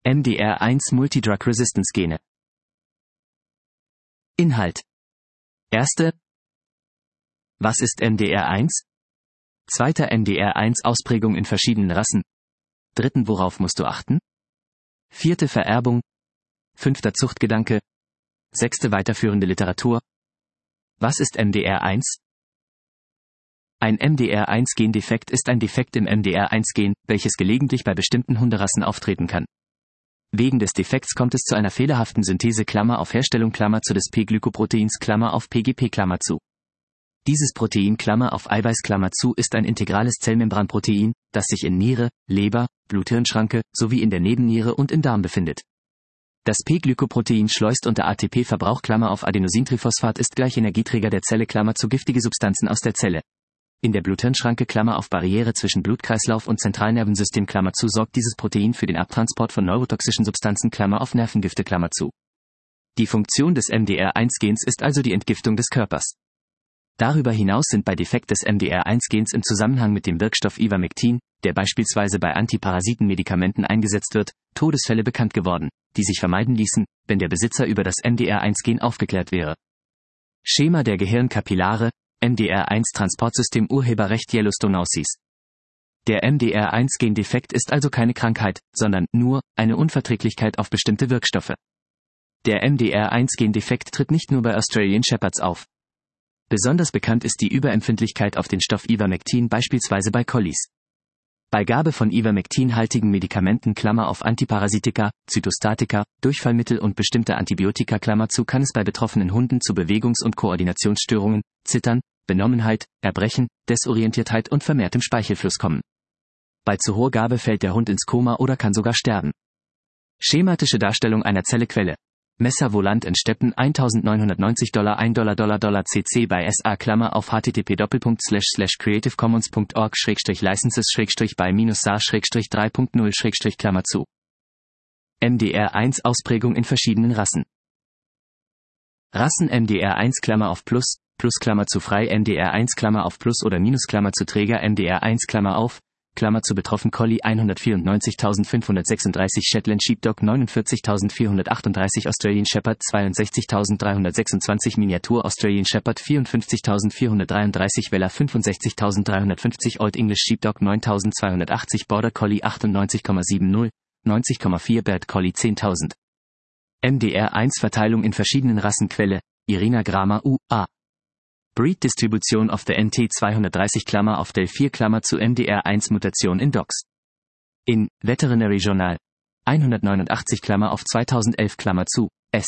MDR1 Multidrug Resistance Gene. Inhalt. Erste. Was ist MDR1? Zweiter, MDR1 Ausprägung in verschiedenen Rassen. Dritten, worauf musst du achten? Vierte, Vererbung. Fünfter, Zuchtgedanke. Sechste, weiterführende Literatur. Was ist MDR1? Ein MDR1-Gendefekt ist ein Defekt im MDR1-Gen, welches gelegentlich bei bestimmten Hunderassen auftreten kann. Wegen des Defekts kommt es zu einer fehlerhaften Synthese auf Herstellung des P-Glykoproteins auf PGP zu. Dieses Protein auf Eiweiß zu ist ein integrales Zellmembranprotein, das sich in Niere, Leber, Blut-Hirn-Schranke sowie in der Nebenniere und im Darm befindet. Das P-Glykoprotein schleust unter ATP-Verbrauch Adenosintriphosphat ist gleich Energieträger der Zelle giftige Substanzen aus der Zelle. In der Blut-Hirn-Schranke Barriere zwischen Blutkreislauf und Zentralnervensystem sorgt dieses Protein für den Abtransport von neurotoxischen Substanzen Nervengifte Die Funktion des MDR1-Gens ist also die Entgiftung des Körpers. Darüber hinaus sind bei Defekt des MDR1-Gens im Zusammenhang mit dem Wirkstoff Ivermectin, der beispielsweise bei Antiparasitenmedikamenten eingesetzt wird, Todesfälle bekannt geworden, die sich vermeiden ließen, wenn der Besitzer über das MDR1-Gen aufgeklärt wäre. Schema der Gehirnkapillare, MDR1-Transportsystem Urheberrecht Yellowstone-Aussies. Der MDR1-Gendefekt ist also keine Krankheit, sondern nur eine Unverträglichkeit auf bestimmte Wirkstoffe. Der MDR1-Gendefekt tritt nicht nur bei Australian Shepherds auf. Besonders bekannt ist die Überempfindlichkeit auf den Stoff Ivermectin beispielsweise bei Collies. Bei Gabe von Ivermectin-haltigen Medikamenten Antiparasitika, Zytostatika, Durchfallmittel und bestimmte Antibiotika kann es bei betroffenen Hunden zu Bewegungs- und Koordinationsstörungen, Zittern, Benommenheit, Erbrechen, Desorientiertheit und vermehrtem Speichelfluss kommen. Bei zu hoher Gabe fällt der Hund ins Koma oder kann sogar sterben. Schematische Darstellung einer Zellequelle. Messer Volant in Steppen $1990 $1 CC bei SA http://creative-commons.org/licenses-by-SAR-3.0- MDR1 Ausprägung in verschiedenen Rassen. Rassen MDR1 plus frei MDR1 plus oder minus Träger MDR1 betroffen Collie 194.536 Shetland Sheepdog 49.438 Australian Shepherd 62.326 Miniatur Australian Shepherd 54.433 Vella 65.350 Old English Sheepdog 9.280 Border Collie 98,70, 90,4 Bad Collie 10.000. MDR1 Verteilung in verschiedenen Rassen Quelle, Irina Grama U.A. Breed Distribution of the NT230 Del 4 zu MDR1 Mutation in Dogs. In Veterinary Journal 189 2011 S.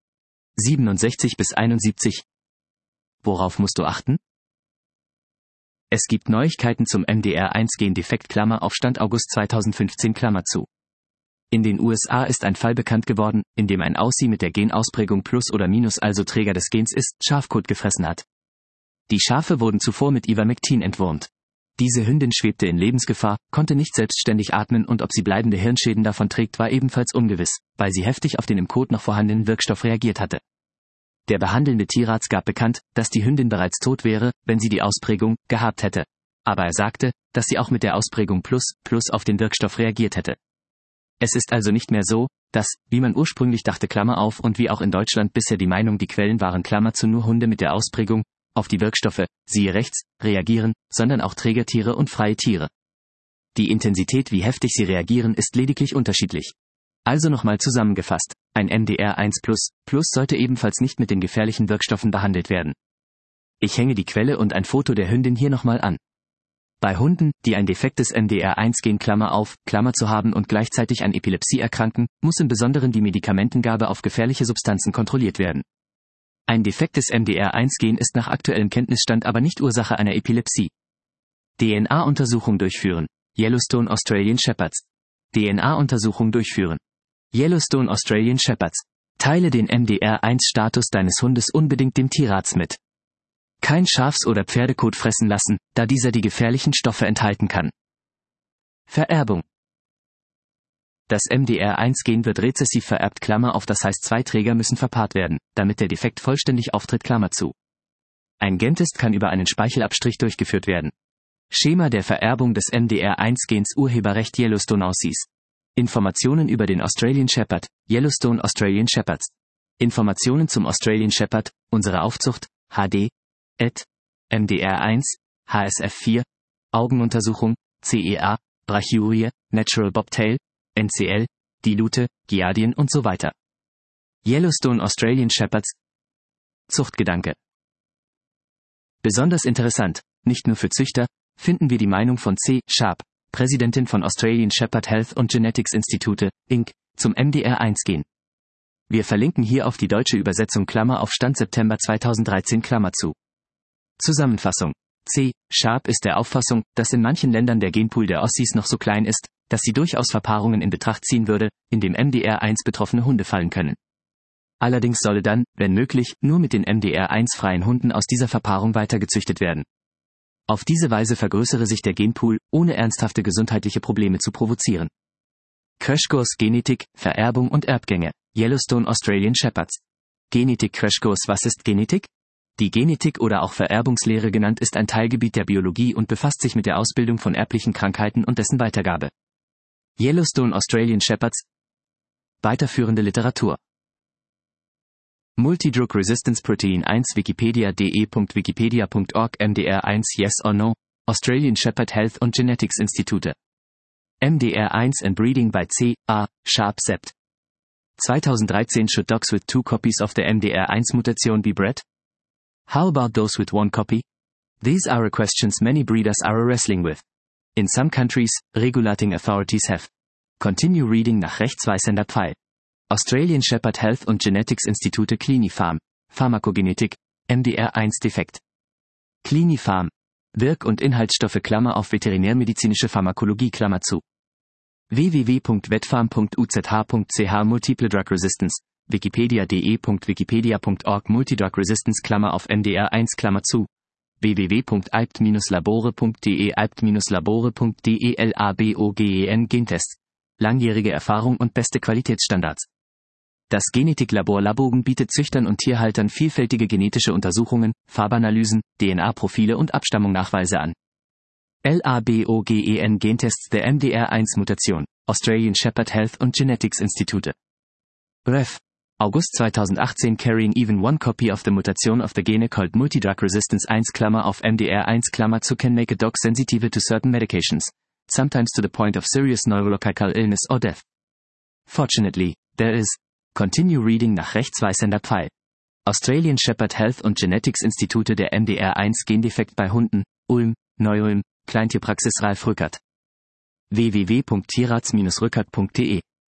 67-71. Worauf musst du achten? Es gibt Neuigkeiten zum MDR1-Gendefekt Stand August 2015 In den USA ist ein Fall bekannt geworden, in dem ein Aussie mit der Genausprägung plus oder minus also Träger des Gens ist, Schafkot gefressen hat. Die Schafe wurden zuvor mit Ivermectin entwurmt. Diese Hündin schwebte in Lebensgefahr, konnte nicht selbstständig atmen und ob sie bleibende Hirnschäden davon trägt war ebenfalls ungewiss, weil sie heftig auf den im Kot noch vorhandenen Wirkstoff reagiert hatte. Der behandelnde Tierarzt gab bekannt, dass die Hündin bereits tot wäre, wenn sie die Ausprägung gehabt hätte. Aber er sagte, dass sie auch mit der Ausprägung plus auf den Wirkstoff reagiert hätte. Es ist also nicht mehr so, dass, wie man ursprünglich dachte und wie auch in Deutschland bisher die Meinung die Quellen waren nur Hunde mit der Ausprägung, auf die Wirkstoffe, siehe rechts, reagieren, sondern auch Trägertiere und freie Tiere. Die Intensität wie heftig sie reagieren ist lediglich unterschiedlich. Also nochmal zusammengefasst, ein MDR1 plus sollte ebenfalls nicht mit den gefährlichen Wirkstoffen behandelt werden. Ich hänge die Quelle und ein Foto der Hündin hier nochmal an. Bei Hunden, die ein defektes MDR1-Gen zu haben und gleichzeitig an Epilepsie erkranken, muss im Besonderen die Medikamentengabe auf gefährliche Substanzen kontrolliert werden. Ein defektes MDR1-Gen ist nach aktuellem Kenntnisstand aber nicht Ursache einer Epilepsie. DNA-Untersuchung durchführen. Yellowstone Australian Shepherds. DNA-Untersuchung durchführen. Yellowstone Australian Shepherds. Teile den MDR1-Status deines Hundes unbedingt dem Tierarzt mit. Kein Schafs- oder Pferdekot fressen lassen, da dieser die gefährlichen Stoffe enthalten kann. Vererbung. Das MDR1-Gen wird rezessiv vererbt das heißt zwei Träger müssen verpaart werden, damit der Defekt vollständig auftritt Ein Gentest kann über einen Speichelabstrich durchgeführt werden. Schema der Vererbung des MDR1-Gens Urheberrecht Yellowstone Aussies. Informationen über den Australian Shepherd, Yellowstone Australian Shepherds. Informationen zum Australian Shepherd, unsere Aufzucht, HD, MDR1, HSF4, Augenuntersuchung, CEA, Brachyurie, Natural Bobtail, NCL, Dilute, Giardien und so weiter. Yellowstone Australian Shepherds. Zuchtgedanke. Besonders interessant, nicht nur für Züchter, finden wir die Meinung von C. Sharp, Präsidentin von Australian Shepherd Health und Genetics Institute, Inc., zum MDR1-Gen. Wir verlinken hier auf die deutsche Übersetzung auf Stand September 2013 zu. Zusammenfassung. C. Sharp ist der Auffassung, dass in manchen Ländern der Genpool der Aussies noch so klein ist, dass sie durchaus Verpaarungen in Betracht ziehen würde, in dem MDR1 betroffene Hunde fallen können. Allerdings solle dann, wenn möglich, nur mit den MDR1-freien Hunden aus dieser Verpaarung weitergezüchtet werden. Auf diese Weise vergrößere sich der Genpool, ohne ernsthafte gesundheitliche Probleme zu provozieren. Crashkurs Genetik, Vererbung und Erbgänge. Yellowstone Australian Shepherds. Genetik-Crashkurs. Was ist Genetik? Die Genetik oder auch Vererbungslehre genannt ist ein Teilgebiet der Biologie und befasst sich mit der Ausbildung von erblichen Krankheiten und dessen Weitergabe. Yellowstone Australian Shepherds. Weiterführende Literatur. Multidrug Resistance Protein 1 wikipedia.de.wikipedia.org MDR1 Yes or No, Australian Shepherd Health und Genetics Institute. MDR1 and Breeding by C. A. Sharp Sept. 2013 Should dogs with 2 copies of the MDR1 mutation be bred? How about those with 1 copy? These are questions many breeders are wrestling with. In some countries, regulating authorities have. Continue reading nach rechtsweisender Pfeil. Australian Shepherd Health und Genetics Institute Clinifarm, Pharmakogenetik, MDR1 Defekt. Clinifarm. Wirk- und Inhaltsstoffe auf veterinärmedizinische Pharmakologie zu. www.vetfarm.uzh.ch Multiple Drug Resistance, wikipedia.de.wikipedia.org Multidrug Resistance auf MDR1 zu. www.alpt-labore.de alpt-labore.de LABOGEN Gentests. Langjährige Erfahrung und beste Qualitätsstandards. Das Genetiklabor Labogen bietet Züchtern und Tierhaltern vielfältige genetische Untersuchungen, Farbanalysen, DNA-Profile und Abstammung-Nachweise an. LABOGEN Gentests der MDR1-Mutation, Australian Shepherd Health und Genetics Institute. Ref. August 2018 Carrying even 1 copy of the mutation of the gene called multidrug resistance 1 auf MDR1 zu can make a dog sensitive to certain medications, sometimes to the point of serious neurological illness or death. Fortunately, there is. Continue reading nach rechtsweisender Pfeil. Australian Shepherd Health und Genetics Institute der MDR1 Gendefekt bei Hunden, Ulm, Neu-Ulm, Kleintierpraxis Ralf Rückert. www.tierarzt-rückert.de